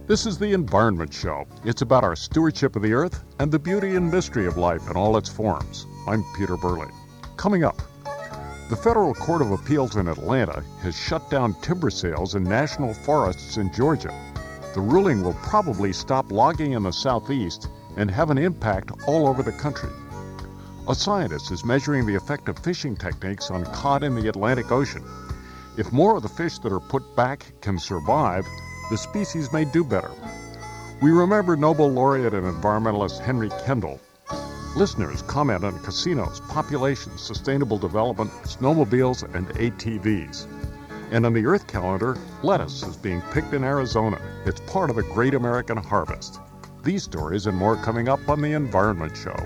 This is the Environment Show. It's about our stewardship of the earth and the beauty and mystery of life in all its forms. I'm Peter Burley. Coming up, the Federal Court of Appeals in Atlanta has shut down timber sales in national forests in Georgia. The ruling will probably stop logging in the southeast and have an impact all over the country. A scientist is measuring the effect of fishing techniques on cod in the Atlantic Ocean. If more of the fish that are put back can survive, the species may do better. We remember Nobel laureate and environmentalist Henry Kendall. Listeners comment on casinos, population, sustainable development, snowmobiles, and ATVs. And on the Earth calendar, lettuce is being picked in Arizona. It's part of the Great American Harvest. These stories and more coming up on The Environment Show.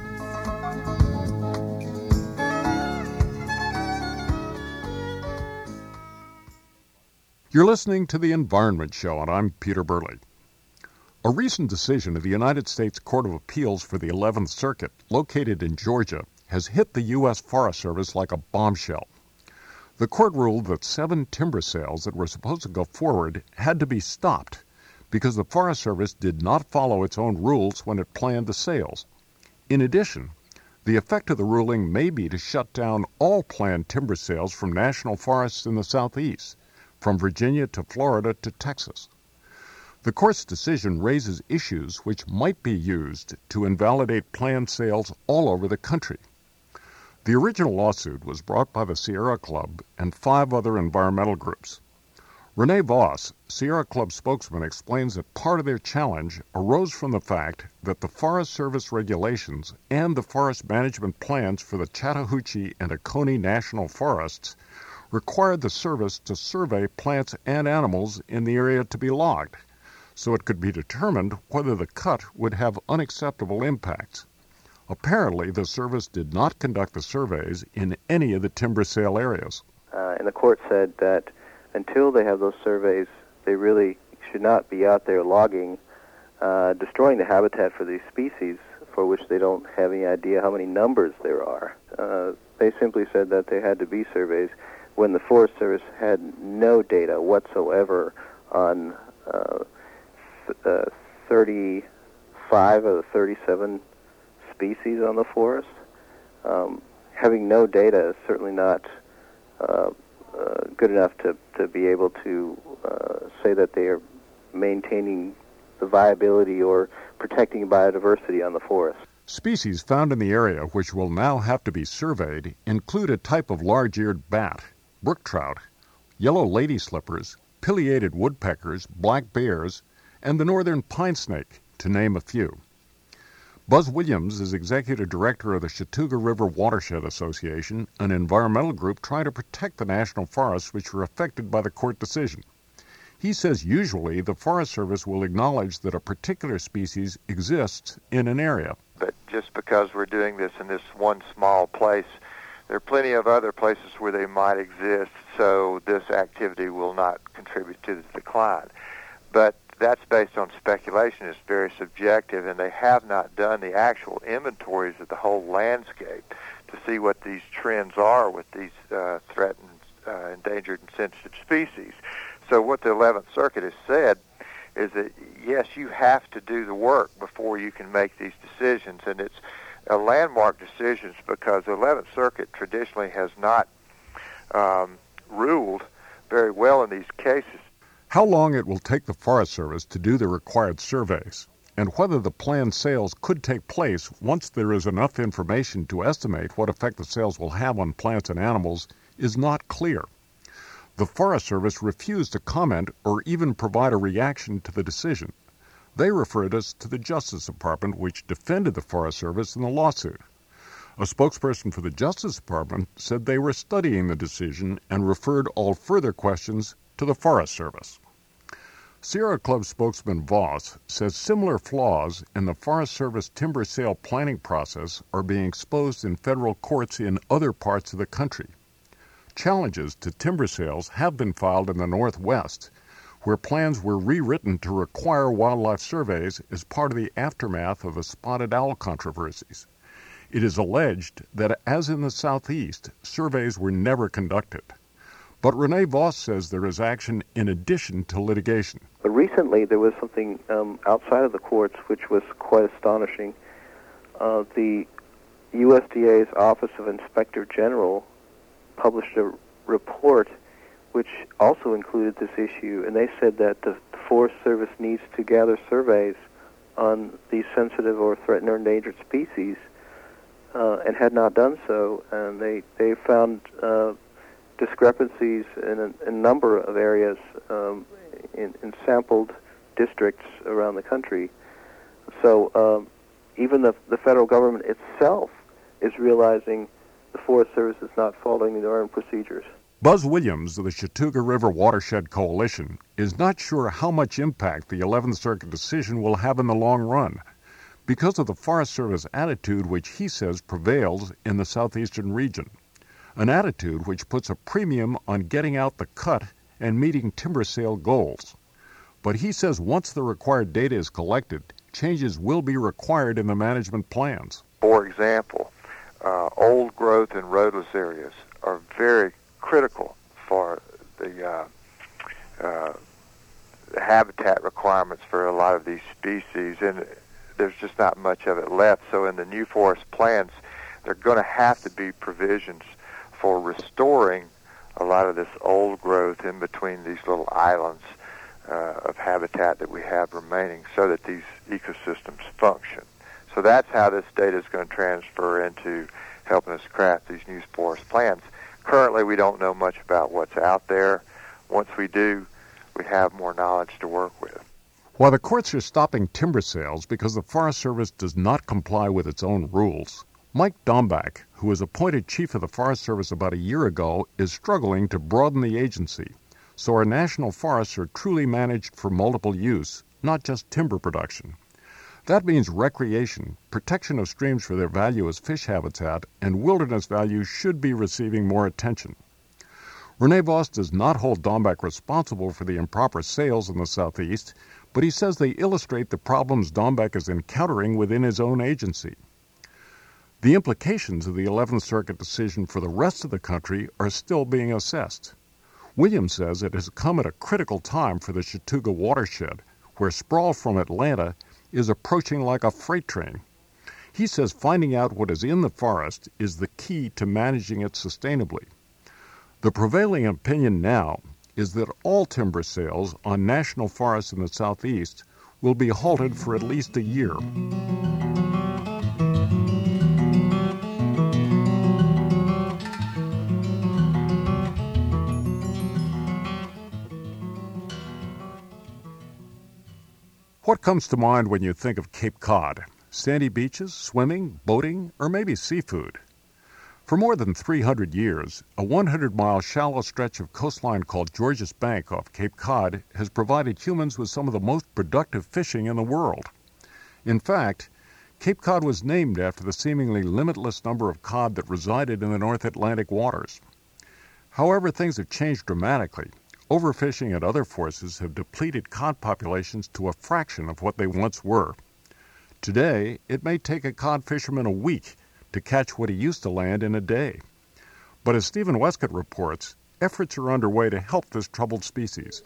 You're listening to The Environment Show, and I'm Peter Burley. A recent decision of the United States Court of Appeals for the 11th Circuit, located in Georgia, has hit the U.S. Forest Service like a bombshell. The court ruled that 7 timber sales that were supposed to go forward had to be stopped because the Forest Service did not follow its own rules when it planned the sales. In addition, the effect of the ruling may be to shut down all planned timber sales from national forests in the southeast, from Virginia to Florida to Texas. The court's decision raises issues which might be used to invalidate planned sales all over the country. The original lawsuit was brought by the Sierra Club and 5 other environmental groups. Renee Voss, Sierra Club spokesman, explains that part of their challenge arose from the fact that the Forest Service regulations and the forest management plans for the Chattahoochee and Oconee National Forests required the service to survey plants and animals in the area to be logged, so it could be determined whether the cut would have unacceptable impacts. Apparently, the service did not conduct the surveys in any of the timber sale areas. And the court said that until they have those surveys, they really should not be out there logging, destroying the habitat for these species for which they don't have any idea how many numbers there are. They simply said that there had to be surveys when the Forest Service had no data whatsoever on 35 of the 37 species on the forest. Having no data is certainly not good enough to be able to say that they are maintaining the viability or protecting biodiversity on the forest. Species found in the area which will now have to be surveyed include a type of large-eared bat, brook trout, yellow lady slippers, pileated woodpeckers, black bears, and the northern pine snake, to name a few. Buzz Williams is executive director of the Chattooga River Watershed Association, an environmental group trying to protect the national forests which were affected by the court decision. He says usually the Forest Service will acknowledge that a particular species exists in an area. But just because we're doing this in this one small place, there are plenty of other places where they might exist, so this activity will not contribute to the decline. But that's based on speculation. It's very subjective, and they have not done the actual inventories of the whole landscape to see what these trends are with these threatened, endangered, and sensitive species. So what the 11th Circuit has said is that, yes, you have to do the work before you can make these decisions, and it's a landmark decision because the 11th Circuit traditionally has not ruled very well in these cases. How long it will take the Forest Service to do the required surveys, and whether the planned sales could take place once there is enough information to estimate what effect the sales will have on plants and animals, is not clear. The Forest Service refused to comment or even provide a reaction to the decision. They referred us to the Justice Department, which defended the Forest Service in the lawsuit. A spokesperson for the Justice Department said they were studying the decision and referred all further questions to the Forest Service. Sierra Club spokesman Voss says similar flaws in the Forest Service timber sale planning process are being exposed in federal courts in other parts of the country. Challenges to timber sales have been filed in the Northwest, where plans were rewritten to require wildlife surveys as part of the aftermath of the spotted owl controversies. It is alleged that, as in the Southeast, surveys were never conducted. But Renee Voss says there is action in addition to litigation. But recently there was something outside of the courts which was quite astonishing. The USDA's Office of Inspector General published a report which also included this issue, and they said that the Forest Service needs to gather surveys on these sensitive or threatened or endangered species, and had not done so, and they found discrepancies in a number of areas in sampled districts around the country. So even the federal government itself is realizing the Forest Service is not following their own procedures. Buzz Williams of the Chattooga River Watershed Coalition is not sure how much impact the 11th Circuit decision will have in the long run because of the Forest Service attitude which he says prevails in the southeastern region, an attitude which puts a premium on getting out the cut and meeting timber sale goals. But he says once the required data is collected, changes will be required in the management plans. For example, old growth and roadless areas are very critical for the habitat requirements for a lot of these species, and there's just not much of it left. So in the new forest plans, there are going to have to be provisions for restoring a lot of this old growth in between these little islands of habitat that we have remaining so that these ecosystems function. So that's how this data is going to transfer into helping us craft these new forest plans. Currently, we don't know much about what's out there. Once we do, we have more knowledge to work with. While the courts are stopping timber sales because the Forest Service does not comply with its own rules, Mike Dombach, who was appointed chief of the Forest Service about a year ago, is struggling to broaden the agency so our national forests are truly managed for multiple use, not just timber production. That means recreation, protection of streams for their value as fish habitat, and wilderness values should be receiving more attention. Renee Voss does not hold Dombach responsible for the improper sales in the Southeast, but he says they illustrate the problems Dombach is encountering within his own agency. The implications of the 11th Circuit decision for the rest of the country are still being assessed. Williams says it has come at a critical time for the Chattooga watershed, where sprawl from Atlanta is approaching like a freight train. He says finding out what is in the forest is the key to managing it sustainably. The prevailing opinion now is that all timber sales on national forests in the Southeast will be halted for at least a year. What comes to mind when you think of Cape Cod? Sandy beaches, swimming, boating, or maybe seafood? For more than 300 years, a 100-mile shallow stretch of coastline called Georges Bank off Cape Cod has provided humans with some of the most productive fishing in the world. In fact, Cape Cod was named after the seemingly limitless number of cod that resided in the North Atlantic waters. However, things have changed dramatically. Overfishing and other forces have depleted cod populations to a fraction of what they once were. Today, it may take a cod fisherman a week to catch what he used to land in a day. But as Stephen Westcott reports, efforts are underway to help this troubled species.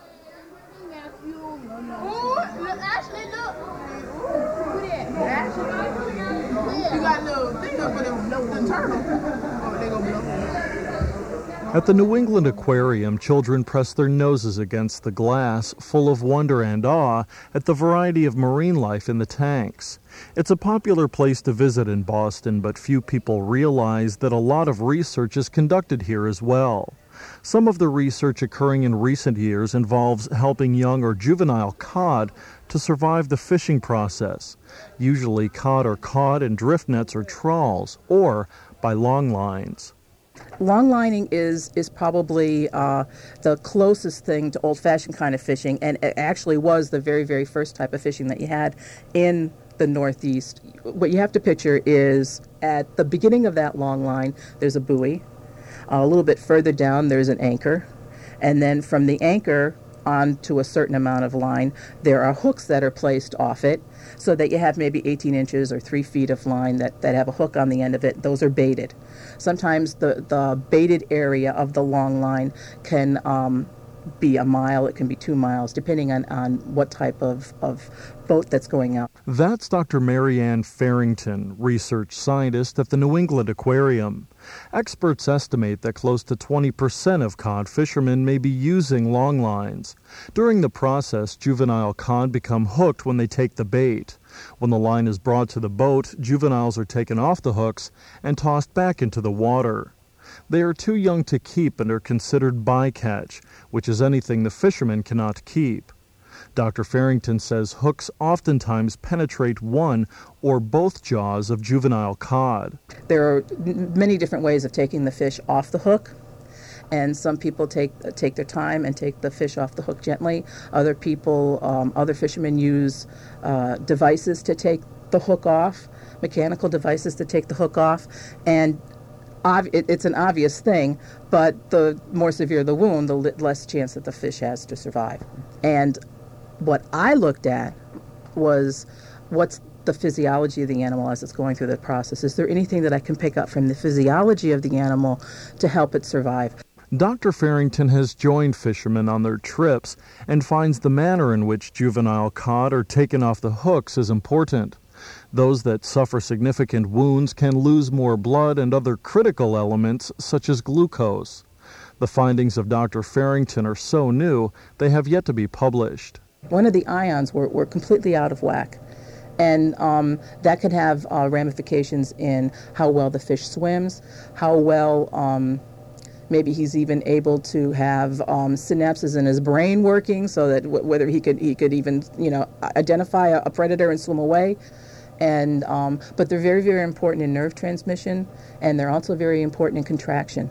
At the New England Aquarium, children press their noses against the glass, full of wonder and awe at the variety of marine life in the tanks. It's a popular place to visit in Boston, but few people realize that a lot of research is conducted here as well. Some of the research occurring in recent years involves helping young or juvenile cod to survive the fishing process. Usually cod are caught in drift nets or trawls, or by long lines. Long lining is probably the closest thing to old-fashioned kind of fishing, and it actually was the very, very first type of fishing that you had in the Northeast. What you have to picture is at the beginning of that long line, there's a buoy. A little bit further down, there's an anchor. And then from the anchor onto a certain amount of line, there are hooks that are placed off it so that you have maybe 18 inches or 3 feet of line that have a hook on the end of it. Those are baited. Sometimes the baited area of the long line can be a mile, it can be 2 miles, depending on what type of boat that's going out. That's Dr. Mary Ann Farrington, research scientist at the New England Aquarium. Experts estimate that close to 20% of cod fishermen may be using long lines. During the process, juvenile cod become hooked when they take the bait. When the line is brought to the boat, juveniles are taken off the hooks and tossed back into the water. They are too young to keep and are considered bycatch, which is anything the fisherman cannot keep. Dr. Farrington says hooks oftentimes penetrate one or both jaws of juvenile cod. There are many different ways of taking the fish off the hook, and some people take their time and take the fish off the hook gently. Other people, other fishermen use devices to take the hook off, mechanical devices to take the hook off, and it's an obvious thing, but the more severe the wound, the less chance that the fish has to survive. And what I looked at was what's the physiology of the animal as it's going through the process. Is there anything that I can pick up from the physiology of the animal to help it survive? Dr. Farrington has joined fishermen on their trips and finds the manner in which juvenile cod are taken off the hooks is important. Those that suffer significant wounds can lose more blood and other critical elements such as glucose. The findings of Dr. Farrington are so new, they have yet to be published. One of the ions were completely out of whack, and that could have ramifications in how well the fish swims, how well maybe he's even able to have synapses in his brain working, so that whether he could even identify a predator and swim away. And but they're very, very important in nerve transmission, and they're also very important in contraction.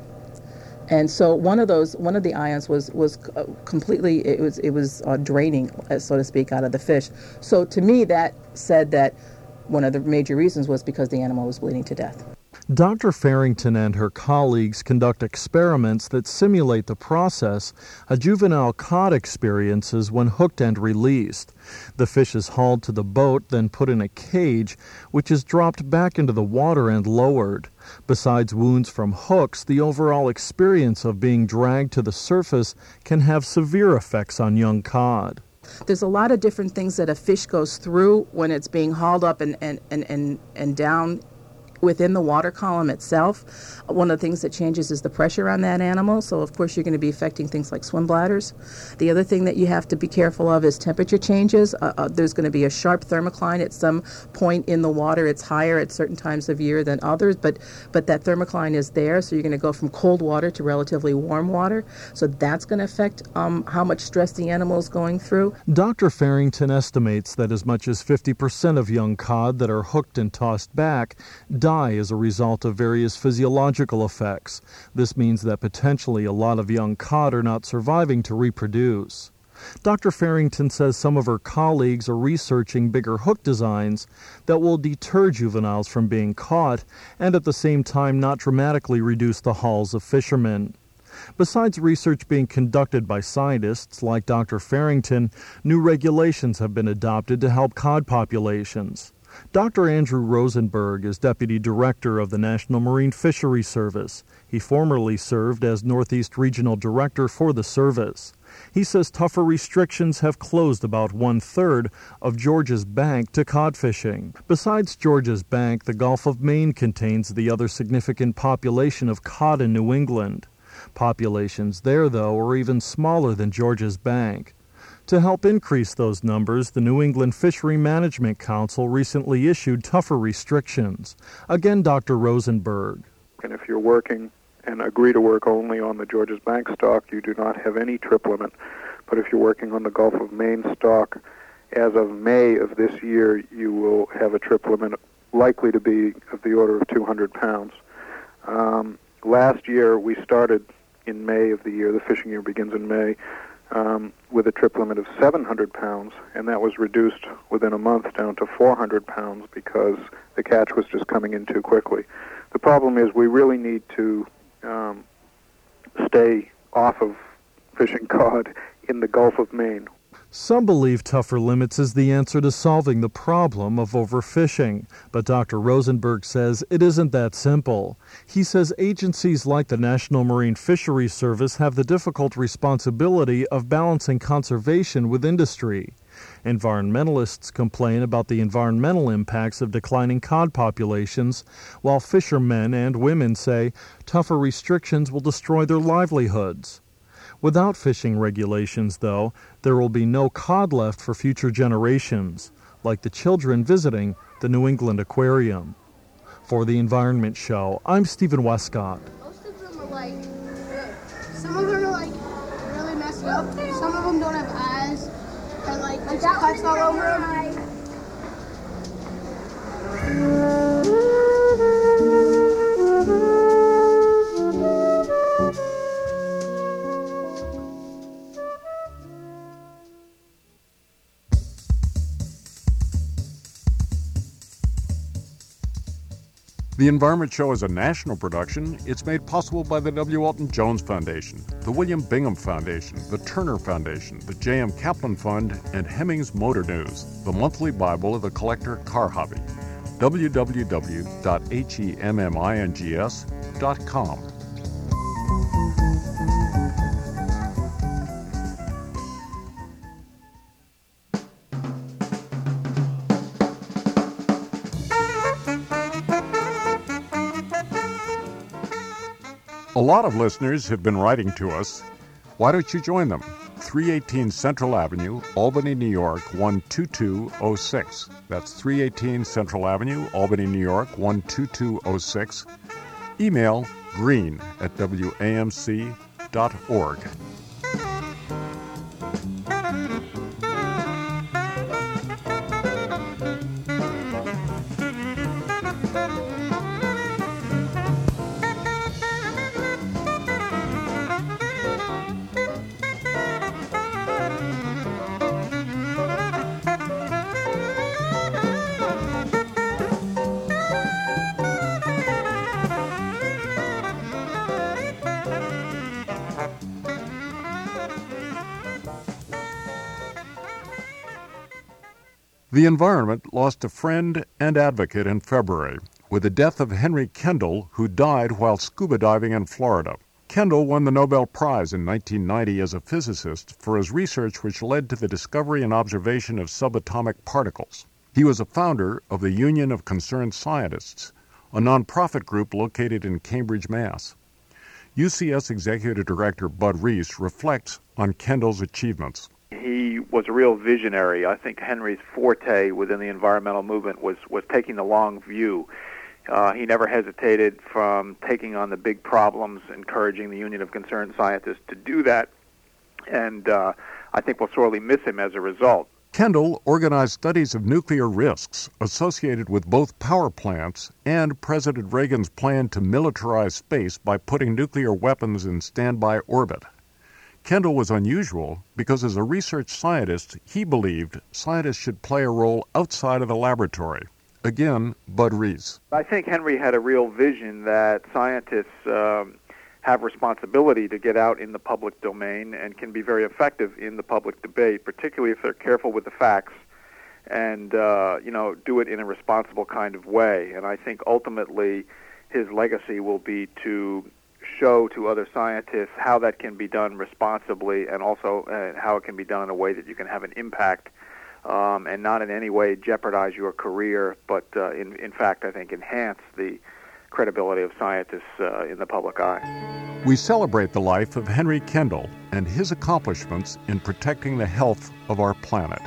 And so one of the ions was completely, it was draining, so to speak, out of the fish. So to me, that said that one of the major reasons was because the animal was bleeding to death. Dr. Farrington and her colleagues conduct experiments that simulate the process a juvenile cod experiences when hooked and released. The fish is hauled to the boat, then put in a cage, which is dropped back into the water and lowered. Besides wounds from hooks, the overall experience of being dragged to the surface can have severe effects on young cod. There's a lot of different things that a fish goes through when it's being hauled up and down within the water column itself. One of the things that changes is the pressure on that animal, so of course you're going to be affecting things like swim bladders. The other thing that you have to be careful of is temperature changes. There's going to be a sharp thermocline at some point in the water. It's higher at certain times of year than others, but that thermocline is there, so you're going to go from cold water to relatively warm water, so that's going to affect how much stress the animal is going through. Dr. Farrington estimates that as much as 50% of young cod that are hooked and tossed back die as a result of various physiological effects. This means that potentially a lot of young cod are not surviving to reproduce. Dr. Farrington says some of her colleagues are researching bigger hook designs that will deter juveniles from being caught and at the same time not dramatically reduce the hauls of fishermen. Besides research being conducted by scientists like Dr. Farrington, new regulations have been adopted to help cod populations. Dr. Andrew Rosenberg is Deputy Director of the National Marine Fisheries Service. He formerly served as Northeast Regional Director for the service. He says tougher restrictions have closed about 1/3 of Georgia's Bank to cod fishing. Besides Georgia's Bank, the Gulf of Maine contains the other significant population of cod in New England. Populations there, though, are even smaller than Georgia's Bank. To help increase those numbers, the New England Fishery Management Council recently issued tougher restrictions. Again, Dr. Rosenberg. And if you're working and agree to work only on the Georgia's Bank stock, you do not have any trip limit. But if you're working on the Gulf of Maine stock, as of May of this year, you will have a trip limit likely to be of the order of 200 pounds. Last year, we started in May of the year, the fishing year begins in May, with a trip limit of 700 pounds, and that was reduced within a month down to 400 pounds because the catch was just coming in too quickly. The problem is we really need to stay off of fishing cod in the Gulf of Maine. Some believe tougher limits is the answer to solving the problem of overfishing, but Dr. Rosenberg says it isn't that simple. He says agencies like the National Marine Fisheries Service have the difficult responsibility of balancing conservation with industry. Environmentalists complain about the environmental impacts of declining cod populations, while fishermen and women say tougher restrictions will destroy their livelihoods. Without fishing regulations, though, there will be no cod left for future generations, like the children visiting the New England Aquarium. For the Environment Show, I'm Stephen Westcott. Most of them are good. Some of them are really messed up. Some of them don't have eyes. They're just cuts all over them. The Environment Show is a national production. It's made possible by the W. Alton Jones Foundation, the William Bingham Foundation, the Turner Foundation, the J.M. Kaplan Fund, and Hemmings Motor News, the monthly Bible of the collector car hobby. www.hemmings.com. A lot of listeners have been writing to us. Why don't you join them? 318 Central Avenue, Albany, New York, 12206. That's 318 Central Avenue, Albany, New York, 12206. Email green@wamc.org. The environment lost a friend and advocate in February with the death of Henry Kendall, who died while scuba diving in Florida. Kendall won the Nobel Prize in 1990 as a physicist for his research which led to the discovery and observation of subatomic particles. He was a founder of the Union of Concerned Scientists, a nonprofit group located in Cambridge, Mass. UCS Executive Director Bud Reese reflects on Kendall's achievements. He was a real visionary. I think Henry's forte within the environmental movement was taking the long view. He never hesitated from taking on the big problems, encouraging the Union of Concerned Scientists to do that, and I think we'll sorely miss him as a result. Kendall organized studies of nuclear risks associated with both power plants and President Reagan's plan to militarize space by putting nuclear weapons in standby orbit. Kendall was unusual because as a research scientist, he believed scientists should play a role outside of the laboratory. Again, Bud Reese. I think Henry had a real vision that scientists have responsibility to get out in the public domain and can be very effective in the public debate, particularly if they're careful with the facts and do it in a responsible kind of way. And I think ultimately his legacy will be to show to other scientists how that can be done responsibly and also how it can be done in a way that you can have an impact and not in any way jeopardize your career, but in fact, I think, enhance the credibility of scientists in the public eye. We celebrate the life of Henry Kendall and his accomplishments in protecting the health of our planet.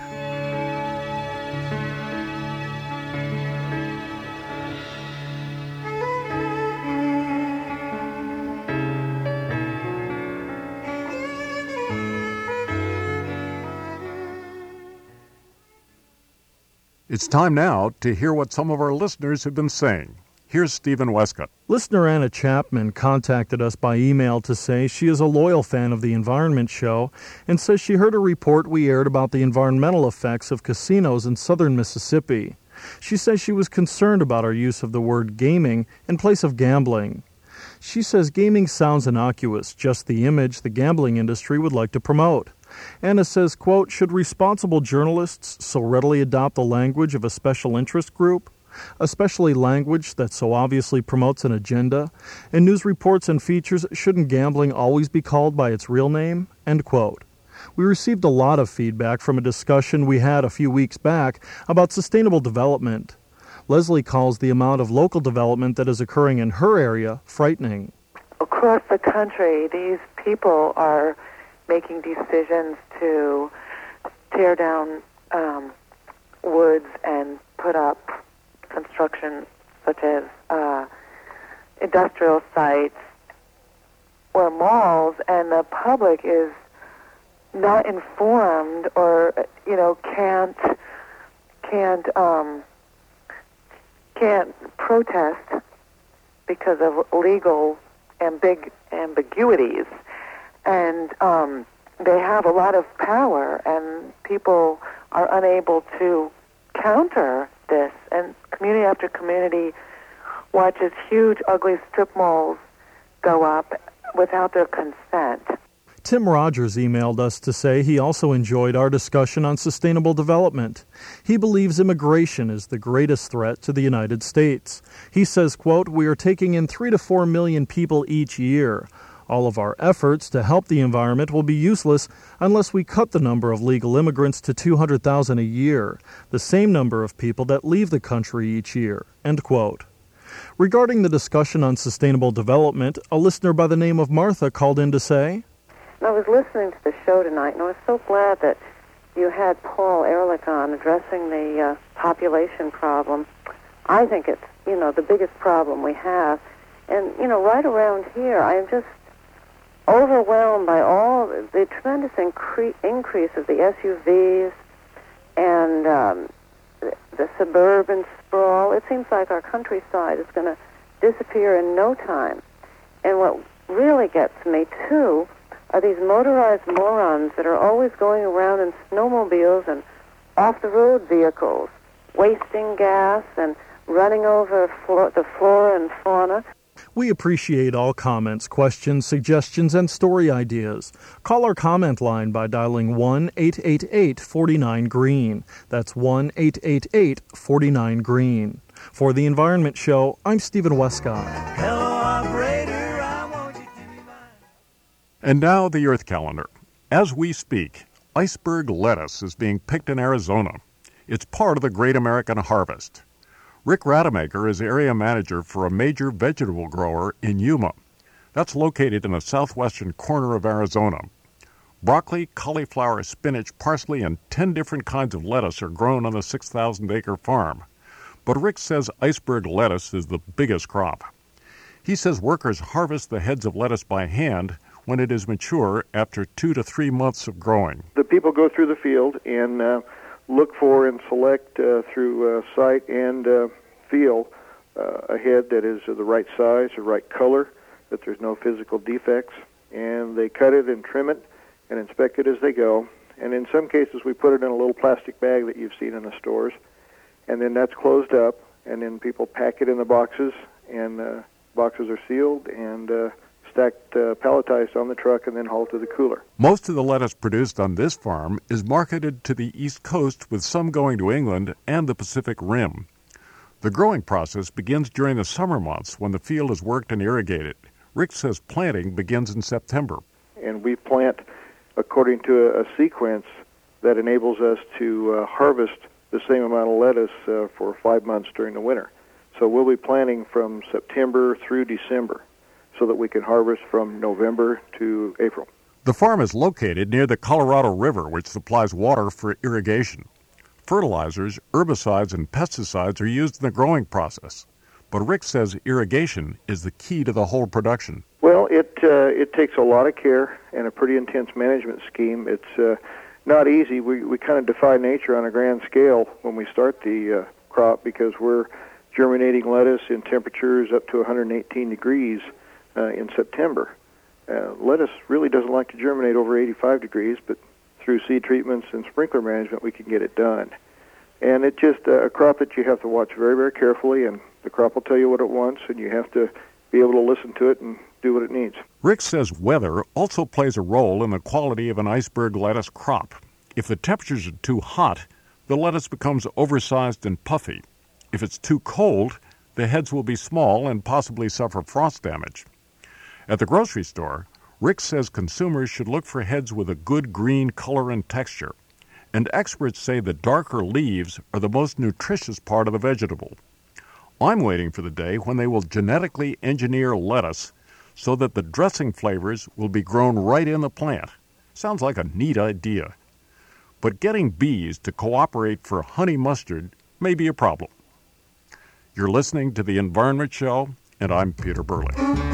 It's time now to hear what some of our listeners have been saying. Here's Stephen Westcott. Listener Anna Chapman contacted us by email to say she is a loyal fan of the Environment Show and says she heard a report we aired about the environmental effects of casinos in southern Mississippi. She says she was concerned about our use of the word gaming in place of gambling. She says gaming sounds innocuous, just the image the gambling industry would like to promote. Anna says, quote, should responsible journalists so readily adopt the language of a special interest group? Especially language that so obviously promotes an agenda? In news reports and features, shouldn't gambling always be called by its real name? End quote. We received a lot of feedback from a discussion we had a few weeks back about sustainable development. Leslie calls the amount of local development that is occurring in her area frightening. Across the country, these people are making decisions to tear down woods and put up construction such as industrial sites or malls, and the public is not informed or can't protest because of legal ambiguities, and they have a lot of power, and people are unable to counter this, and community after community watches huge ugly strip malls go up without their consent. Tim Rogers emailed us to say he also enjoyed our discussion on sustainable development. He believes immigration is the greatest threat to the United States. He says, quote, we are taking in 3 to 4 million people each year. All of our efforts to help the environment will be useless unless we cut the number of legal immigrants to 200,000 a year, the same number of people that leave the country each year, end quote. Regarding the discussion on sustainable development, a listener by the name of Martha called in to say, I was listening to the show tonight, and I was so glad that you had Paul Ehrlich on addressing the population problem. I think it's, the biggest problem we have. And, right around here, I'm just overwhelmed by all the tremendous increase of the SUVs and the suburban sprawl. It seems like our countryside is going to disappear in no time. And what really gets me, too, are these motorized morons that are always going around in snowmobiles and off-the-road vehicles, wasting gas and running over the flora and fauna. We appreciate all comments, questions, suggestions, and story ideas. Call our comment line by dialing 1-888-49-GREEN. That's 1-888-49-GREEN. For The Environment Show, I'm Stephen Westcott. Hello, operator, I want you to be mine. And now the Earth calendar. As we speak, iceberg lettuce is being picked in Arizona. It's part of the Great American Harvest. Rick Rademacher is area manager for a major vegetable grower in Yuma. That's located in the southwestern corner of Arizona. Broccoli, cauliflower, spinach, parsley, and 10 different kinds of lettuce are grown on the 6,000-acre farm. But Rick says iceberg lettuce is the biggest crop. He says workers harvest the heads of lettuce by hand when it is mature after 2 to 3 months of growing. The people go through the field and look for and select through sight and feel a head that is the right size, the right color, that there's no physical defects, and they cut it and trim it and inspect it as they go. And in some cases, we put it in a little plastic bag that you've seen in the stores, and then that's closed up, and then people pack it in the boxes, and boxes are sealed and stacked, palletized on the truck, and then hauled to the cooler. Most of the lettuce produced on this farm is marketed to the East Coast, with some going to England and the Pacific Rim. The growing process begins during the summer months when the field is worked and irrigated. Rick says planting begins in September. And we plant according to a sequence that enables us to harvest the same amount of lettuce for 5 months during the winter. So we'll be planting from September through December so that we can harvest from November to April. The farm is located near the Colorado River, which supplies water for irrigation. Fertilizers, herbicides, and pesticides are used in the growing process. But Rick says irrigation is the key to the whole production. Well, it takes a lot of care and a pretty intense management scheme. It's not easy. We kind of defy nature on a grand scale when we start the crop because we're germinating lettuce in temperatures up to 118 degrees in September. Lettuce really doesn't like to germinate over 85 degrees, but through seed treatments and sprinkler management, we can get it done. And it's just a crop that you have to watch very, very carefully, and the crop will tell you what it wants, and you have to be able to listen to it and do what it needs. Rick says weather also plays a role in the quality of an iceberg lettuce crop. If the temperatures are too hot, the lettuce becomes oversized and puffy. If it's too cold, the heads will be small and possibly suffer frost damage. At the grocery store, Rick says consumers should look for heads with a good green color and texture, and experts say the darker leaves are the most nutritious part of the vegetable. I'm waiting for the day when they will genetically engineer lettuce so that the dressing flavors will be grown right in the plant. Sounds like a neat idea. But getting bees to cooperate for honey mustard may be a problem. You're listening to The Environment Show, and I'm Peter Burley.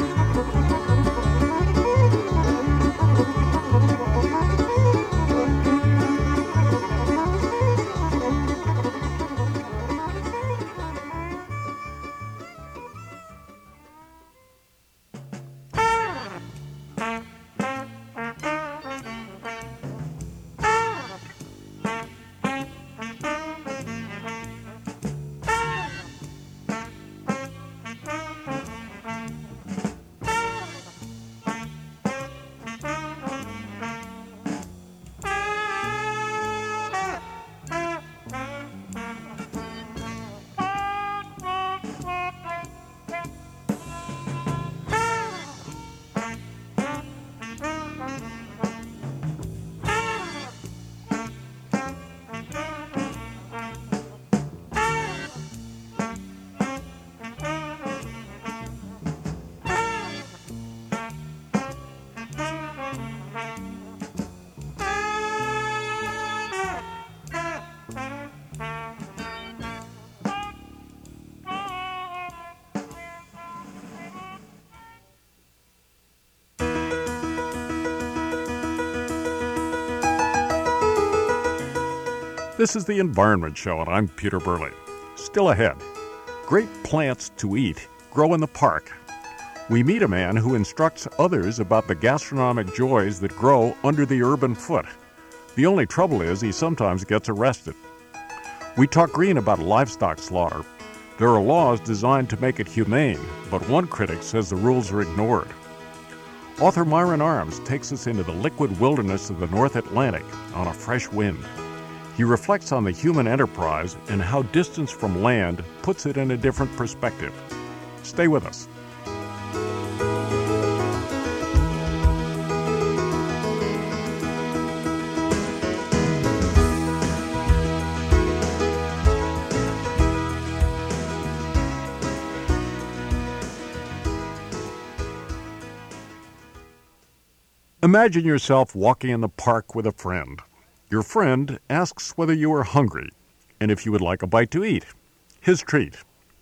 This is The Environment Show, and I'm Peter Burley. Still ahead, great plants to eat grow in the park. We meet a man who instructs others about the gastronomic joys that grow under the urban foot. The only trouble is he sometimes gets arrested. We talk green about livestock slaughter. There are laws designed to make it humane, but one critic says the rules are ignored. Author Myron Arms takes us into the liquid wilderness of the North Atlantic on a fresh wind. He reflects on the human enterprise and how distance from land puts it in a different perspective. Stay with us. Imagine yourself walking in the park with a friend. Your friend asks whether you are hungry and if you would like a bite to eat, his treat.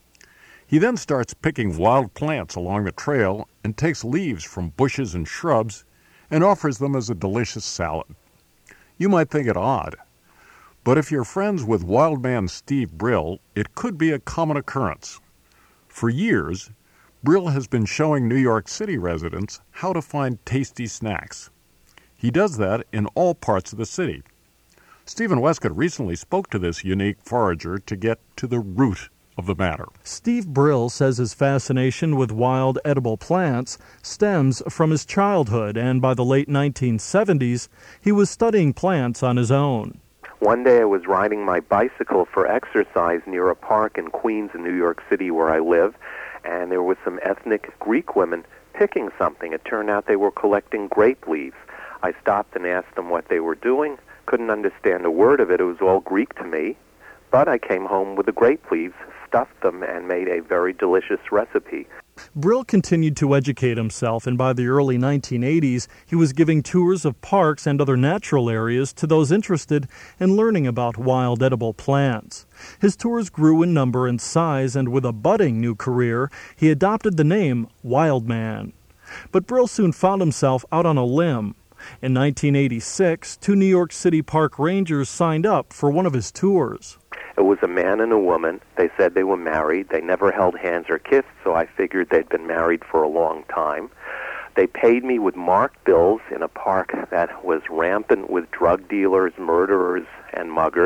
He then starts picking wild plants along the trail and takes leaves from bushes and shrubs and offers them as a delicious salad. You might think it odd, but if you're friends with wildman Steve Brill, it could be a common occurrence. For years, Brill has been showing New York City residents how to find tasty snacks. He does that in all parts of the city. Stephen Westcott recently spoke to this unique forager to get to the root of the matter. Steve Brill says his fascination with wild edible plants stems from his childhood, and by the late 1970s, he was studying plants on his own. One day I was riding my bicycle for exercise near a park in Queens in New York City where I live, and there were some ethnic Greek women picking something. It turned out they were collecting grape leaves. I stopped and asked them what they were doing. Couldn't understand a word of it. It was all Greek to me. But I came home with the grape leaves, stuffed them, and made a very delicious recipe. Brill continued to educate himself, and by the early 1980s, he was giving tours of parks and other natural areas to those interested in learning about wild edible plants. His tours grew in number and size, and with a budding new career, he adopted the name Wildman. But Brill soon found himself out on a limb. In 1986, 2 New York City park rangers signed up for one of his tours. It was a man and a woman. They said they were married. They never held hands or kissed, so I figured they'd been married for a long time. They paid me with marked bills in a park that was rampant with drug dealers, murderers, and muggers.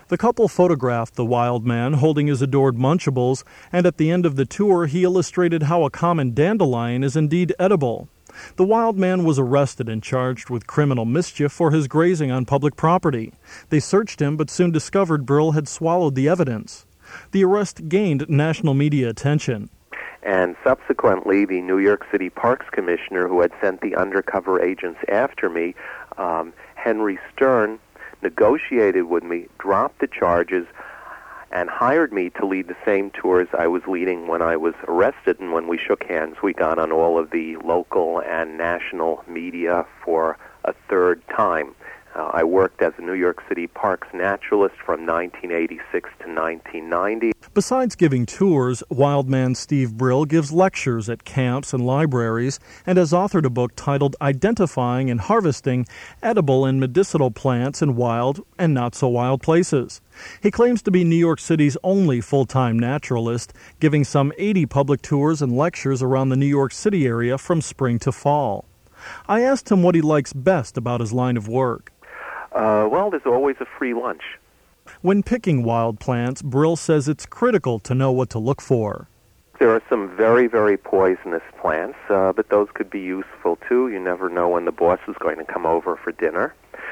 The couple photographed the wild man holding his adored Munchables, and at the end of the tour he illustrated how a common dandelion is indeed edible. The wild man was arrested and charged with criminal mischief for his grazing on public property. They searched him but soon discovered Brill had swallowed the evidence. The arrest gained national media attention. And subsequently, the New York City Parks Commissioner, who had sent the undercover agents after me, Henry Stern, negotiated with me, dropped the charges, and hired me to lead the same tours I was leading when I was arrested. And when we shook hands, we got on all of the local and national media for a third time. I worked as a New York City Parks naturalist from 1986 to 1990. Besides giving tours, Wildman Steve Brill gives lectures at camps and libraries and has authored a book titled Identifying and Harvesting Edible and Medicinal Plants in Wild and Not-So-Wild Places. He claims to be New York City's only full-time naturalist, giving some 80 public tours and lectures around the New York City area from spring to fall. I asked him what he likes best about his line of work. Well, there's always a free lunch. When picking wild plants, Brill says it's critical to know what to look for. There are some very, very poisonous plants, but those could be useful too. You never know when the boss is going to come over for dinner.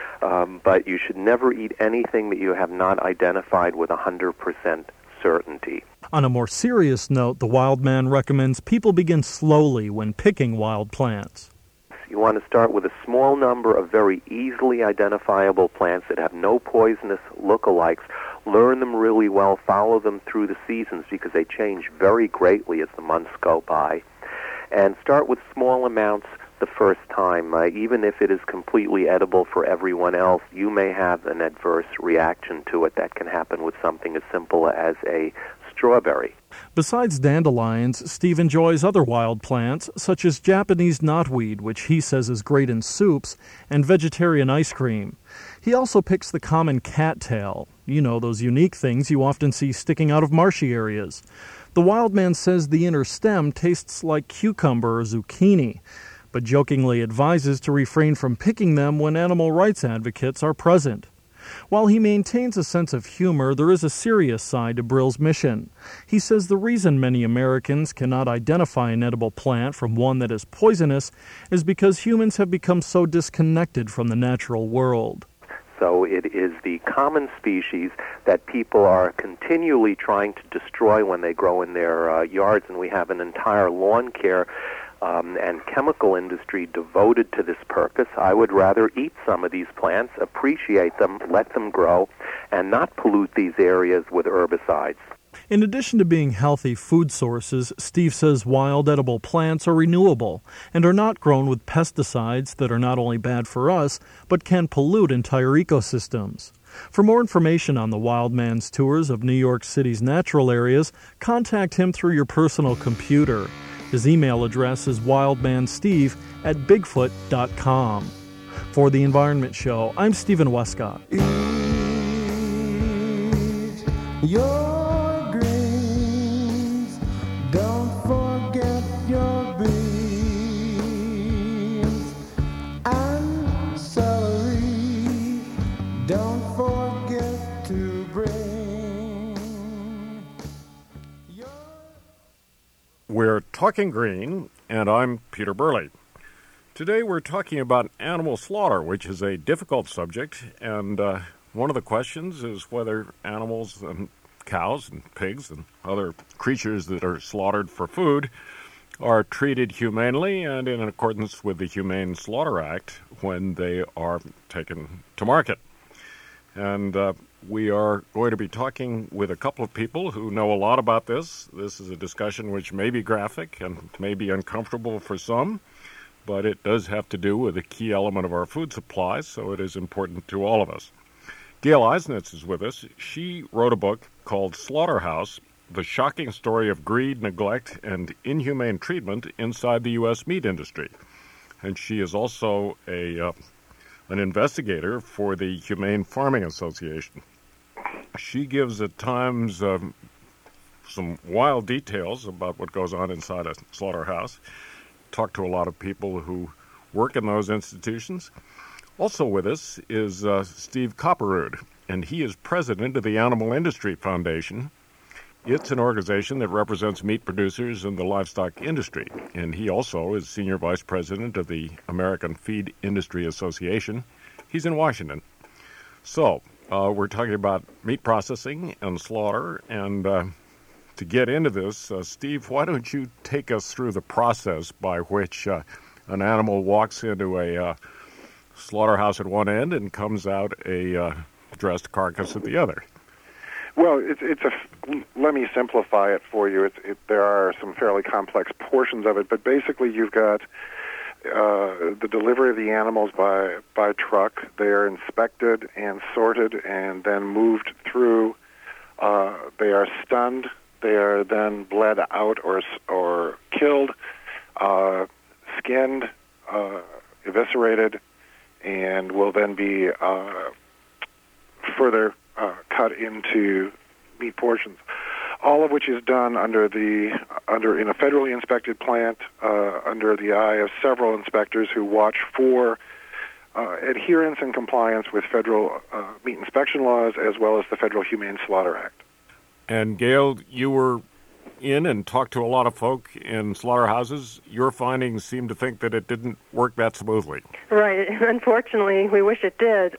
But you should never eat anything that you have not identified with 100% certainty. On a more serious note, the wild man recommends people begin slowly when picking wild plants. You want to start with a small number of very easily identifiable plants that have no poisonous lookalikes. Learn them really well, follow them through the seasons because they change very greatly as the months go by. And start with small amounts the first time. Even if it is completely edible for everyone else, you may have an adverse reaction to it. That can happen with something as simple as a strawberry. Besides dandelions, Steve enjoys other wild plants, such as Japanese knotweed, which he says is great in soups, and vegetarian ice cream. He also picks the common cattail, those unique things you often see sticking out of marshy areas. The wild man says the inner stem tastes like cucumber or zucchini, but jokingly advises to refrain from picking them when animal rights advocates are present. While he maintains a sense of humor, there is a serious side to Brill's mission. He says the reason many Americans cannot identify an edible plant from one that is poisonous is because humans have become so disconnected from the natural world. So it is the common species that people are continually trying to destroy when they grow in their yards, and we have an entire lawn care and chemical industry devoted to this purpose. I would rather eat some of these plants, appreciate them, let them grow, and not pollute these areas with herbicides. In addition to being healthy food sources, Steve says wild edible plants are renewable and are not grown with pesticides that are not only bad for us, but can pollute entire ecosystems. For more information on the Wild Man's tours of New York City's natural areas, contact him through your personal computer. His email address is wildmansteve@bigfoot.com. For The Environment Show, I'm Stephen Westcott. Eat your greens, don't forget your beans, and celery, don't forget to bring. We're talking green, and I'm Peter Burley. Today we're talking about animal slaughter, which is a difficult subject, and one of the questions is whether animals and cows and pigs and other creatures that are slaughtered for food are treated humanely and in accordance with the Humane Slaughter Act when they are taken to market. And we are going to be talking with a couple of people who know a lot about this. This is a discussion which may be graphic and may be uncomfortable for some, but it does have to do with a key element of our food supply, so it is important to all of us. Gail Eisnitz is with us. She wrote a book called Slaughterhouse, The Shocking Story of Greed, Neglect, and Inhumane Treatment Inside the U.S. Meat Industry. And she is also an investigator for the Humane Farming Association. She gives at times some wild details about what goes on inside a slaughterhouse. Talk to a lot of people who work in those institutions. Also with us is Steve Copperrood, and he is president of the Animal Industry Foundation. It's an organization that represents meat producers in the livestock industry, and he also is senior vice president of the American Feed Industry Association. He's in Washington. So, we're talking about meat processing and slaughter, and to get into this, Steve, why don't you take us through the process by which an animal walks into a slaughterhouse at one end and comes out a dressed carcass at the other? Well, let me simplify it for you. There are some fairly complex portions of it, but basically you've got the delivery of the animals by truck. They are inspected and sorted and then moved through. They are stunned. They are then bled out or killed, skinned, eviscerated, and will then be further cut into meat portions. All of which is done in a federally inspected plant under the eye of several inspectors who watch for adherence and compliance with federal meat inspection laws as well as the Federal Humane Slaughter Act. And Gail, you were in and talked to a lot of folk in slaughterhouses. Your findings seem to think that it didn't work that smoothly. Right. Unfortunately, we wish it did.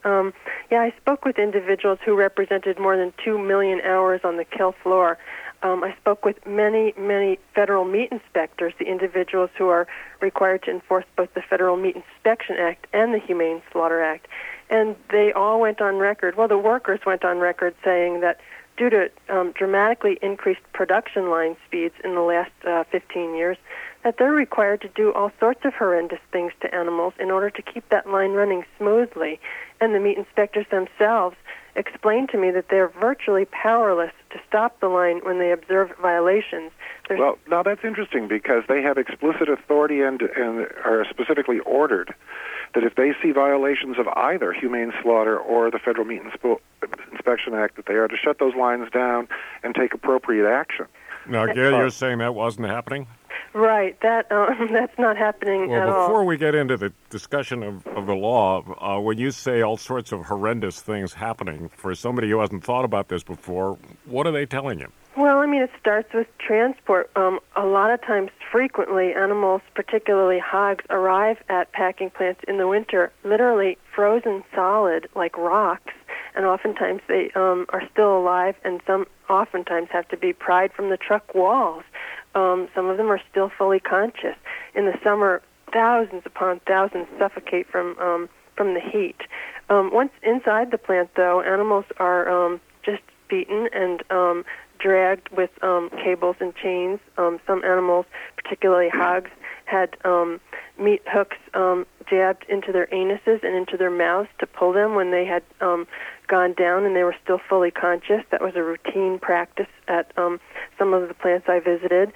I spoke with individuals who represented more than 2 million hours on the kill floor. I spoke with many, many federal meat inspectors, the individuals who are required to enforce both the Federal Meat Inspection Act and the Humane Slaughter Act. And they all went on record, the workers went on record saying that due to dramatically increased production line speeds in the last 15 years, that they're required to do all sorts of horrendous things to animals in order to keep that line running smoothly. And the meat inspectors themselves explained to me that they're virtually powerless to stop the line when they observe violations. Well, now that's interesting because they have explicit authority and are specifically ordered that if they see violations of either humane slaughter or the Federal Meat Inspection Act, that they are to shut those lines down and take appropriate action. Now, Gail, you're saying that wasn't happening? Right. That's not happening at all. Well, before we get into the discussion of the law, when you say all sorts of horrendous things happening, for somebody who hasn't thought about this before, what are they telling you? Well, it starts with transport. A lot of times, frequently, animals, particularly hogs, arrive at packing plants in the winter literally frozen solid like rocks, and oftentimes they are still alive, and some oftentimes have to be pried from the truck walls. Some of them are still fully conscious. In the summer, thousands upon thousands suffocate from the heat. Once inside the plant, though, animals are just beaten and dragged with cables and chains. Some animals, particularly hogs, had meat hooks jabbed into their anuses and into their mouths to pull them when they had gone down and they were still fully conscious. That was a routine practice at some of the plants I visited.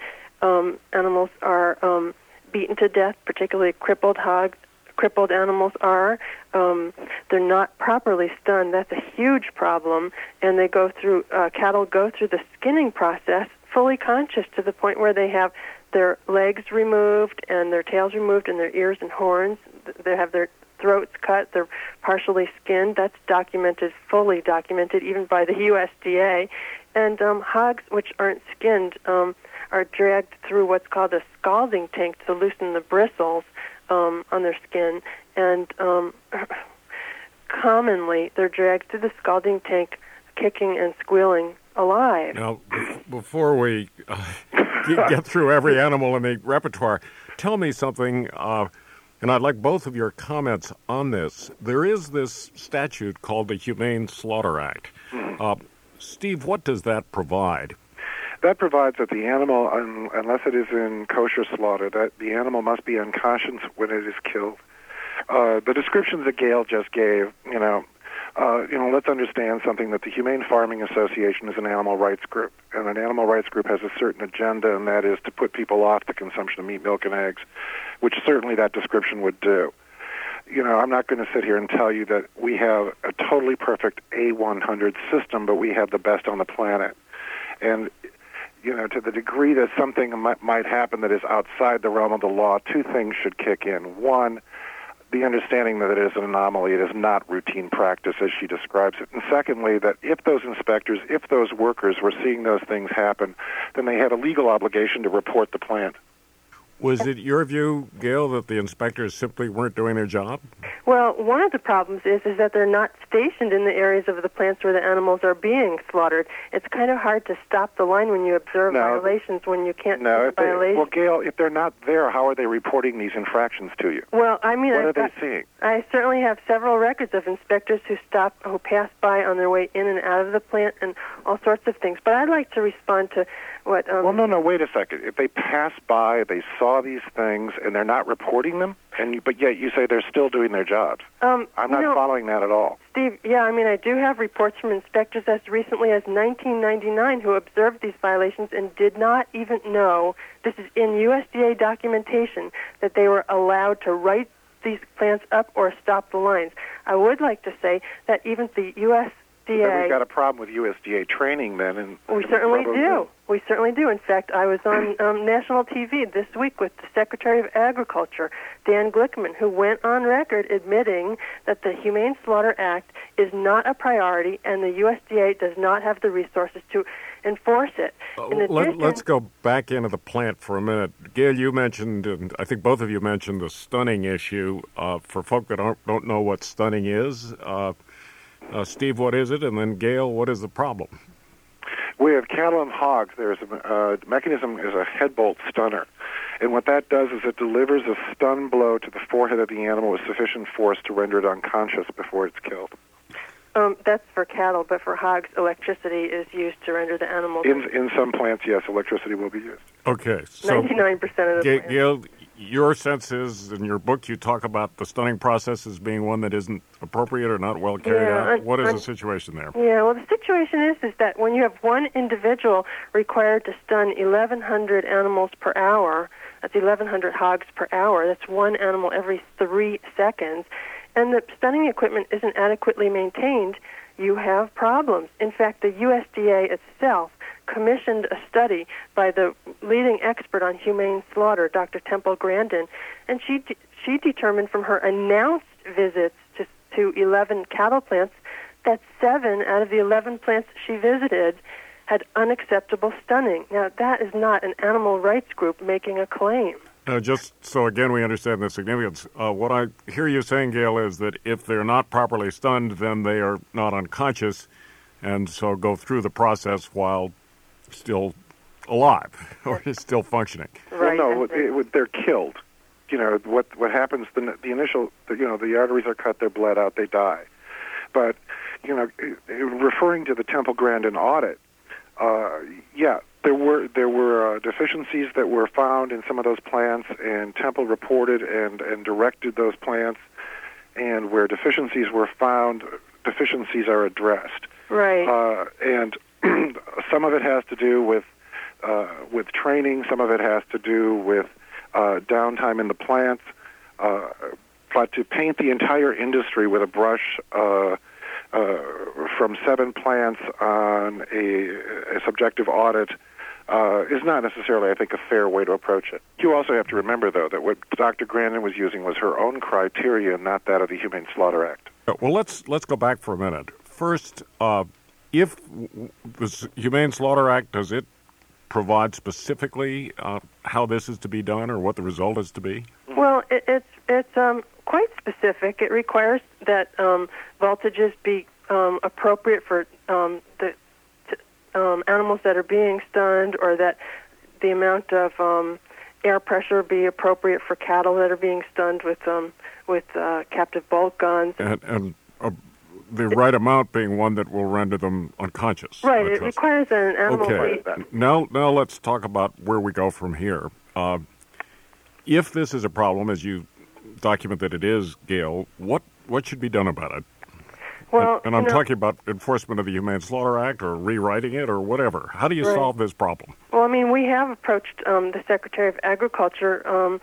Animals are beaten to death, particularly crippled hogs. Crippled animals are. They're not properly stunned. That's a huge problem. And they go through, cattle go through the skinning process fully conscious to the point where they have their legs removed and their tails removed and their ears and horns. They have their throats cut. They're partially skinned. That's documented, fully documented, even by the USDA. And hogs, which aren't skinned, are dragged through what's called a scalding tank to loosen the bristles on their skin. And commonly, they're dragged through the scalding tank, kicking and squealing alive. Now, before we get through every animal in the repertoire, tell me something, and I'd like both of your comments on this. There is this statute called the Humane Slaughter Act. Steve, what does that provide? That provides that the animal, unless it is in kosher slaughter, that the animal must be unconscious when it is killed. The descriptions that Gail just gave, let's understand something, that the Humane Farming Association is an animal rights group, and an animal rights group has a certain agenda, and that is to put people off the consumption of meat, milk, and eggs, which certainly that description would do. I'm not going to sit here and tell you that we have a totally perfect A100 system, but we have the best on the planet. And, to the degree that something might happen that is outside the realm of the law, two things should kick in. One, the understanding that it is an anomaly, it is not routine practice as she describes it. And secondly, that if those inspectors, if those workers were seeing those things happen, then they had a legal obligation to report the plant. Was it your view, Gail, that the inspectors simply weren't doing their job? Well, one of the problems is that they're not stationed in the areas of the plants where the animals are being slaughtered. It's kind of hard to stop the line when you observe violations when you can't see the violations. Well, Gail, if they're not there, how are they reporting these infractions to you? Well, I mean, what are they seeing? I certainly have several records of inspectors who pass by on their way in and out of the plant and all sorts of things. But I'd like to respond to what... Well, no, wait a second. If they pass by, they saw these things, and they're not reporting them, but yet you say they're still doing their jobs. I'm not following that at all. Steve, yeah, I mean, I do have reports from inspectors as recently as 1999 who observed these violations and did not even know, this is in USDA documentation, that they were allowed to write these plants up or stop the lines. I would like to say that even the USDA... Then we've got a problem with USDA training then. We certainly do. We certainly do. In fact, I was on national TV this week with the Secretary of Agriculture, Dan Glickman, who went on record admitting that the Humane Slaughter Act is not a priority and the USDA does not have the resources to enforce it. Let's go back into the plant for a minute. Gail, you mentioned, and I think both of you mentioned, the stunning issue. For folk that don't know what stunning is, Steve, what is it? And then Gail, what is the problem? With cattle and hogs, there's a mechanism is a head bolt stunner. And what that does is it delivers a stun blow to the forehead of the animal with sufficient force to render it unconscious before it's killed. That's for cattle, but for hogs, electricity is used to render the animal... In some plants, yes, electricity will be used. Okay. So 99% of the plants. Gail, your sense is, in your book, you talk about the stunning process as being one that isn't appropriate or not well carried out. What is the situation there? Yeah, well, the situation is that when you have one individual required to stun 1,100 animals per hour, that's 1,100 hogs per hour, that's one animal every 3 seconds, and the stunning equipment isn't adequately maintained, you have problems. In fact, the USDA itself commissioned a study by the leading expert on humane slaughter, Dr. Temple Grandin, and she determined from her announced visits to 11 cattle plants that 7 out of the 11 plants she visited had unacceptable stunning. Now, that is not an animal rights group making a claim. Just so, again, we understand the significance, what I hear you saying, Gail, is that if they're not properly stunned, then they are not unconscious, and so go through the process while still alive or still functioning. Right. Well, no, they're killed. You know, what happens, the initial, the arteries are cut, they're bled out, they die. But, referring to the Temple Grandin audit, there were deficiencies that were found in some of those plants, and Temple reported and directed those plants, and where deficiencies were found, deficiencies are addressed. Right. And some of it has to do with training, some of it has to do with downtime in the plants, but to paint the entire industry with a brush from 7 plants on a subjective audit is not necessarily, I think, a fair way to approach it. You also have to remember, though, that what Dr. Grandin was using was her own criteria, not that of the Humane Slaughter Act. Well, let's go back for a minute. First, if the Humane Slaughter Act, does it provide specifically how this is to be done or what the result is to be? Well, it's quite specific. It requires that voltages be appropriate for the animals that are being stunned, or that the amount of air pressure be appropriate for cattle that are being stunned with captive bolt guns. And the right amount being one that will render them unconscious. Right. It requires an animal. Okay. Now let's talk about where we go from here. If this is a problem, as you document that it is, Gail, what should be done about it? Well, and I'm talking about enforcement of the Humane Slaughter Act or rewriting it or whatever. How do you solve this problem? Well, I mean, we have approached the Secretary of Agriculture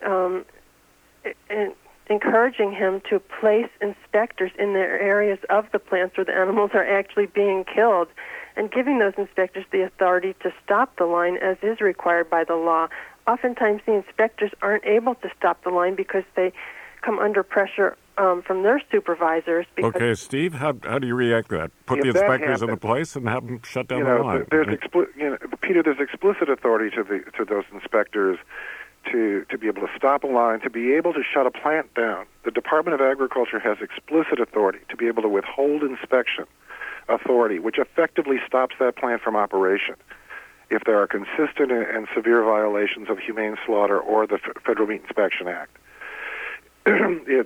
encouraging him to place inspectors in the areas of the plants where the animals are actually being killed, and giving those inspectors the authority to stop the line as is required by the law. Oftentimes the inspectors aren't able to stop the line because they come under pressure from their supervisors. Because Okay, Steve, how do you react to that? Put If the that inspectors in happens, the place and have them shut down You the know, line. Peter, there's explicit authority to those inspectors to be able to stop a line, to be able to shut a plant down. The Department of Agriculture has explicit authority to be able to withhold inspection authority, which effectively stops that plant from operation if there are consistent and severe violations of humane slaughter or the Federal Meat Inspection Act. It's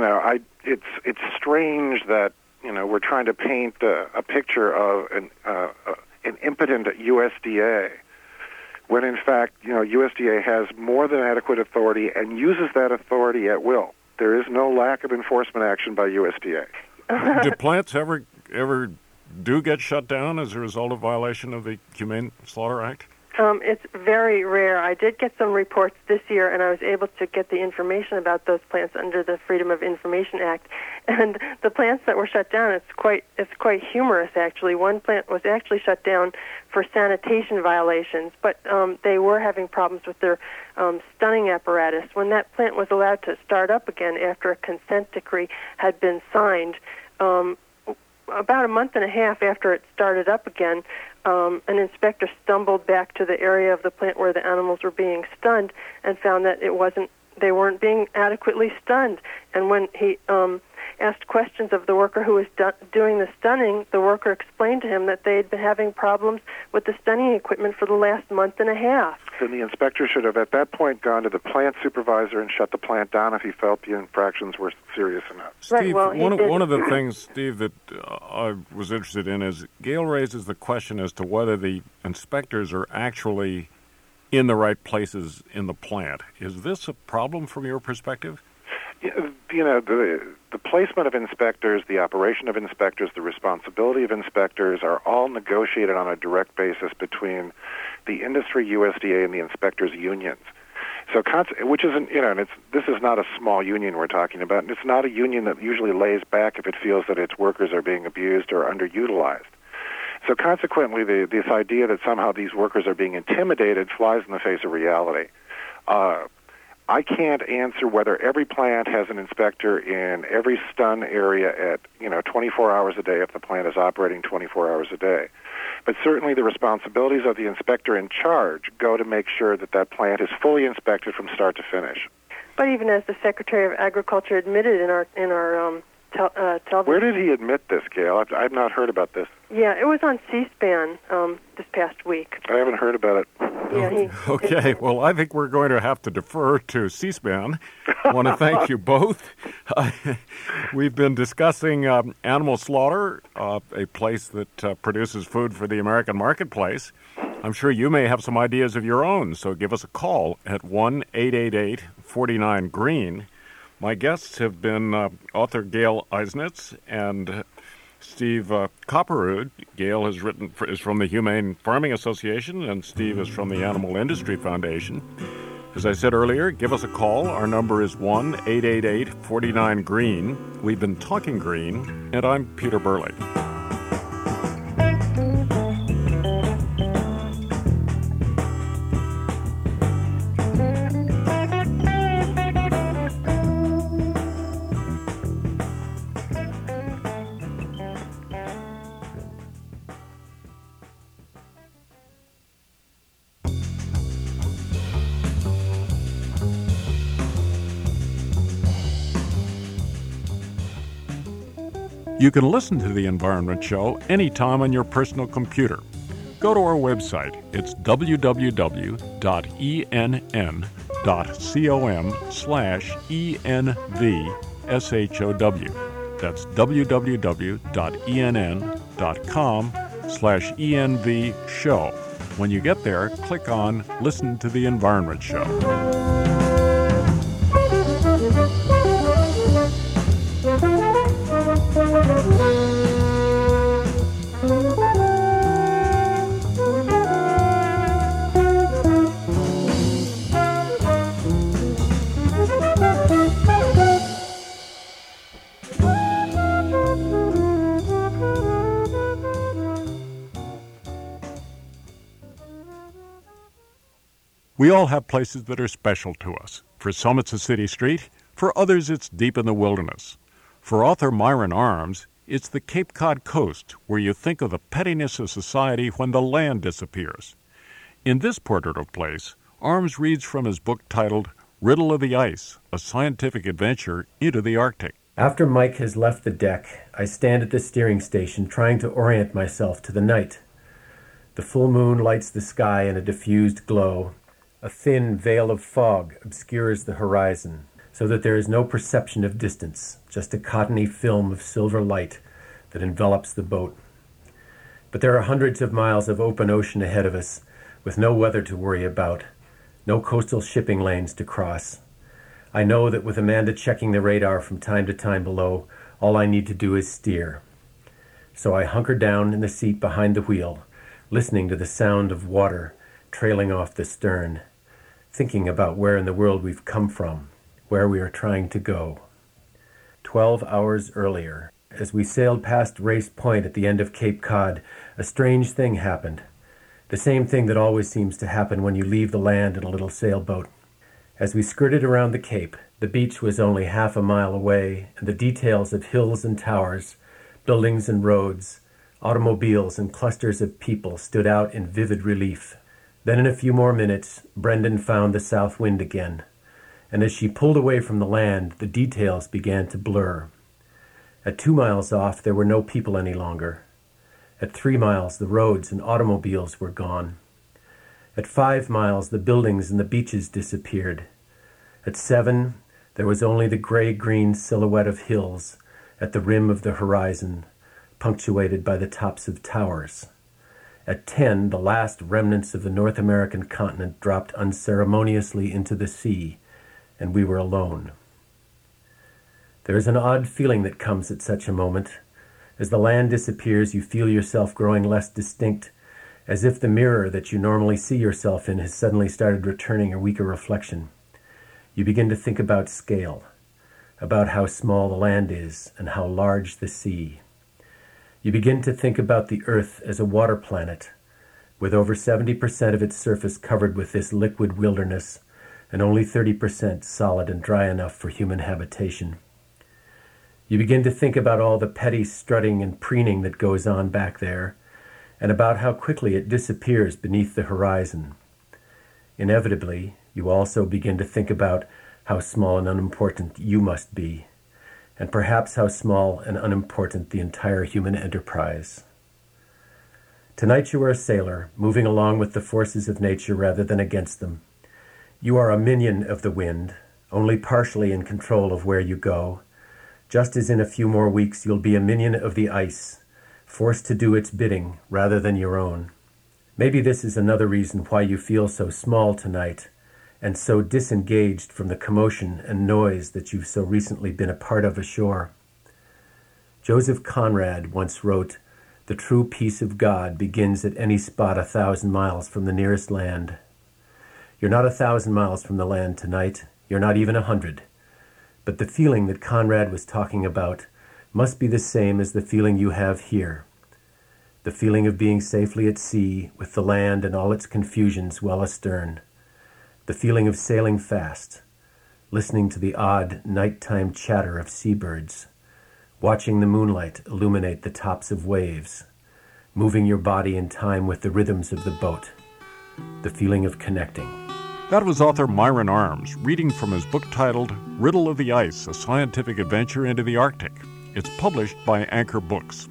strange that we're trying to paint a picture of an impotent USDA when in fact USDA has more than adequate authority and uses that authority at will. There is no lack of enforcement action by USDA. Do plants ever do get shut down as a result of violation of the Humane Slaughter Act? It's very rare. I did get some reports this year, and I was able to get the information about those plants under the Freedom of Information Act. And the plants that were shut down, it's quite humorous, actually. One plant was actually shut down for sanitation violations, but they were having problems with their stunning apparatus. When that plant was allowed to start up again after a consent decree had been signed, about a month and a half after it started up again, an inspector stumbled back to the area of the plant where the animals were being stunned and found that they weren't being adequately stunned. And when he asked questions of the worker who was doing the stunning, the worker explained to him that they had been having problems with the stunning equipment for the last month and a half. Then the inspector should have at that point gone to the plant supervisor and shut the plant down if he felt the infractions were serious enough. Steve, one of the things, Steve, that I was interested in is Gail raises the question as to whether the inspectors are actually in the right places in the plant. Is this a problem from your perspective? The placement of inspectors, the operation of inspectors, the responsibility of inspectors are all negotiated on a direct basis between the industry, USDA, and the inspectors' unions. So, which isn't, this is not a small union we're talking about, and it's not a union that usually lays back if it feels that its workers are being abused or underutilized. So consequently, this idea that somehow these workers are being intimidated flies in the face of reality. I can't answer whether every plant has an inspector in every stun area at 24 hours a day if the plant is operating 24 hours a day. But certainly the responsibilities of the inspector in charge go to make sure that that plant is fully inspected from start to finish. But even as the Secretary of Agriculture admitted in our television. Where did he admit this, Gail? I've not heard about this. Yeah, it was on C-SPAN this past week. I haven't heard about it. Yeah, Okay, well, I think we're going to have to defer to C-SPAN. I want to thank you both. We've been discussing animal slaughter, a place that produces food for the American marketplace. I'm sure you may have some ideas of your own, so give us a call at 1-888-49-GREEN. My guests have been author Gail Eisnitz and Steve Copperud. Gail is from the Humane Farming Association, and Steve is from the Animal Industry Foundation. As I said earlier, give us a call. Our number is 1-888-49-GREEN. We've been talking green, and I'm Peter Burley. You can listen to The Environment Show anytime on your personal computer. Go to our website. It's www.enn.com/ENVSHOW. That's www.enn.com/ENVShow. When you get there, click on Listen to The Environment Show. We all have places that are special to us. For some, it's a city street. For others, it's deep in the wilderness. For author Myron Arms, it's the Cape Cod coast where you think of the pettiness of society when the land disappears. In this portrait of place, Arms reads from his book titled Riddle of the Ice, a scientific adventure into the Arctic. After Mike has left the deck, I stand at the steering station trying to orient myself to the night. The full moon lights the sky in a diffused glow. A thin veil of fog obscures the horizon, so that there is no perception of distance, just a cottony film of silver light that envelops the boat. But there are hundreds of miles of open ocean ahead of us, with no weather to worry about, no coastal shipping lanes to cross. I know that with Amanda checking the radar from time to time below, all I need to do is steer. So I hunker down in the seat behind the wheel, listening to the sound of water trailing off the stern, thinking about where in the world we've come from, where we are trying to go. 12 hours earlier, as we sailed past Race Point at the end of Cape Cod, a strange thing happened. The same thing that always seems to happen when you leave the land in a little sailboat. As we skirted around the Cape, the beach was only half a mile away, and the details of hills and towers, buildings and roads, automobiles and clusters of people stood out in vivid relief. Then in a few more minutes, Brendan found the south wind again, and as she pulled away from the land, the details began to blur. At 2 miles off, there were no people any longer. At 3 miles, the roads and automobiles were gone. At 5 miles, the buildings and the beaches disappeared. At 7, there was only the gray-green silhouette of hills at the rim of the horizon, punctuated by the tops of towers. At 10, the last remnants of the North American continent dropped unceremoniously into the sea, and we were alone. There is an odd feeling that comes at such a moment. As the land disappears, you feel yourself growing less distinct, as if the mirror that you normally see yourself in has suddenly started returning a weaker reflection. You begin to think about scale, about how small the land is and how large the sea. You begin to think about the Earth as a water planet, with over 70% of its surface covered with this liquid wilderness and only 30% solid and dry enough for human habitation. You begin to think about all the petty strutting and preening that goes on back there, and about how quickly it disappears beneath the horizon. Inevitably, you also begin to think about how small and unimportant you must be, and perhaps how small and unimportant the entire human enterprise. Tonight you are a sailor, moving along with the forces of nature rather than against them. You are a minion of the wind, only partially in control of where you go, just as in a few more weeks you'll be a minion of the ice, forced to do its bidding rather than your own. Maybe this is another reason why you feel so small tonight, and so disengaged from the commotion and noise that you've so recently been a part of ashore. Joseph Conrad once wrote, "The true peace of God begins at any spot 1,000 miles from the nearest land." You're not 1,000 miles from the land tonight. You're not even 100. But the feeling that Conrad was talking about must be the same as the feeling you have here. The feeling of being safely at sea with the land and all its confusions well astern. The feeling of sailing fast, listening to the odd nighttime chatter of seabirds, watching the moonlight illuminate the tops of waves, moving your body in time with the rhythms of the boat. The feeling of connecting. That was author Myron Arms, reading from his book titled Riddle of the Ice, a scientific adventure into the Arctic. It's published by Anchor Books.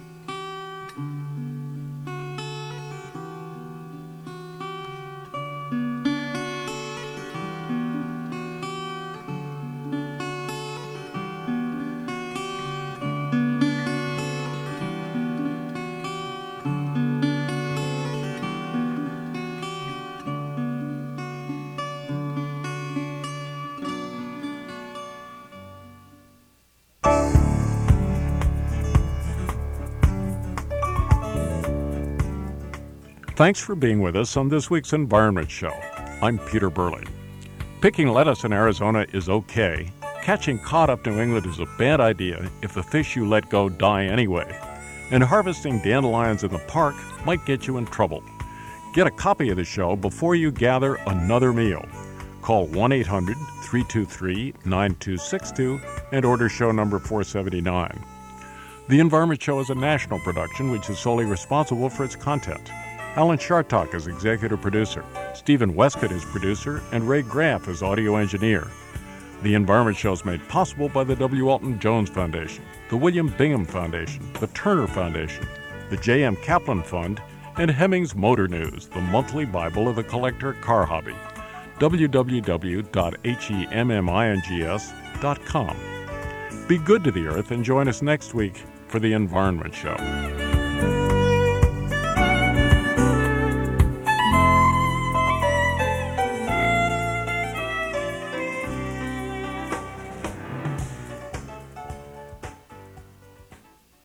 Thanks for being with us on this week's Environment Show. I'm Peter Burley. Picking lettuce in Arizona is okay. Catching cod up New England is a bad idea if the fish you let go die anyway. And harvesting dandelions in the park might get you in trouble. Get a copy of the show before you gather another meal. Call 1-800-323-9262 and order show number 479. The Environment Show is a national production which is solely responsible for its content. Alan Chartock is executive producer, Stephen Westcott is producer, and Ray Graff is audio engineer. The Environment Show is made possible by the W. Alton Jones Foundation, the William Bingham Foundation, the Turner Foundation, the J.M. Kaplan Fund, and Hemmings Motor News, the monthly Bible of the collector car hobby. www.hemmings.com. Be good to the earth and join us next week for The Environment Show.